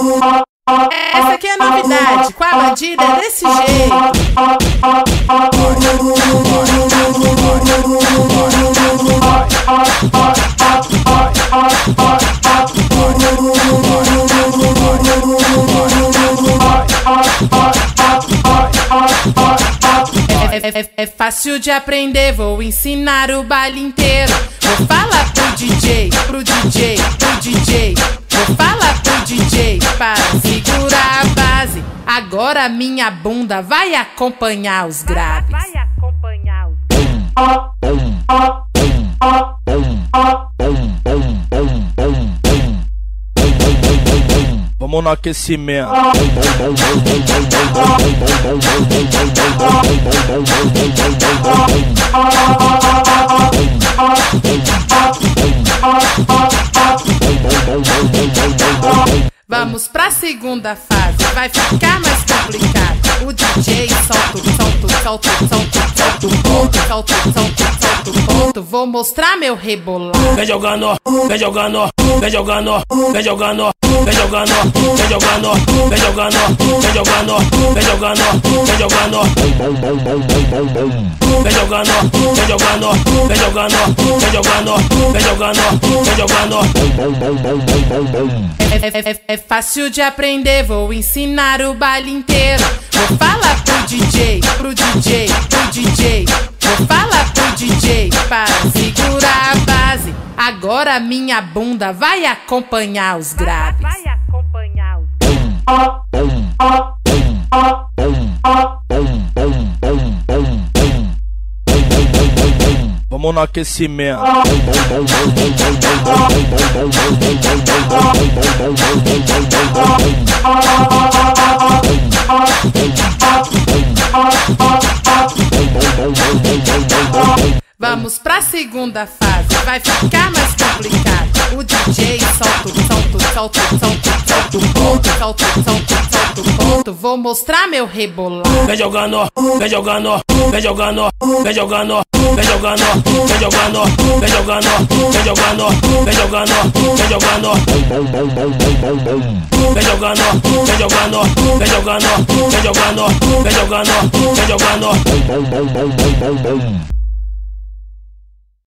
Essa aqui é a novidade, com a bandida é desse jeito. É fácil de aprender, vou ensinar o baile inteiro. Vou falar pro DJ, pro DJ, pro DJ. Vou falar pro DJ para segurar a base. Agora minha bunda vai acompanhar os graves. Vai acompanhar os Vamos no aquecimento. Vamos pra segunda fase, vai ficar mais complicado. O DJ solta o ponto. Vou mostrar meu rebolado. Vem jogando, vem jogando, vem jogando, vem jogando, vem jogando, vem jogando, vem jogando, vem jogando, vem jogando, vem jogando, vem jogando, vem jogando, vem jogando, vem jogando, vem jogando, vem jogando. É fácil de aprender, vou ensinar o baile inteiro. Vou falar pro DJ, pro DJ, pro DJ. Vou falar pro DJ para segurar a base. Agora minha bunda vai acompanhar os graves. Vai acompanhar os Vamos no aquecimento. Vamos pra segunda fase, vai ficar mais complicado. O DJ solta o ponto. Vou mostrar meu rebolado. Vem jogando, vem jogando, vem jogando, vem jogando, vem jogando, vem jogando, vem jogando, vem jogando, vem jogando, vem jogando, vem jogando, vem jogando, vem jogando, vem jogando, vem jogando, vem jogando.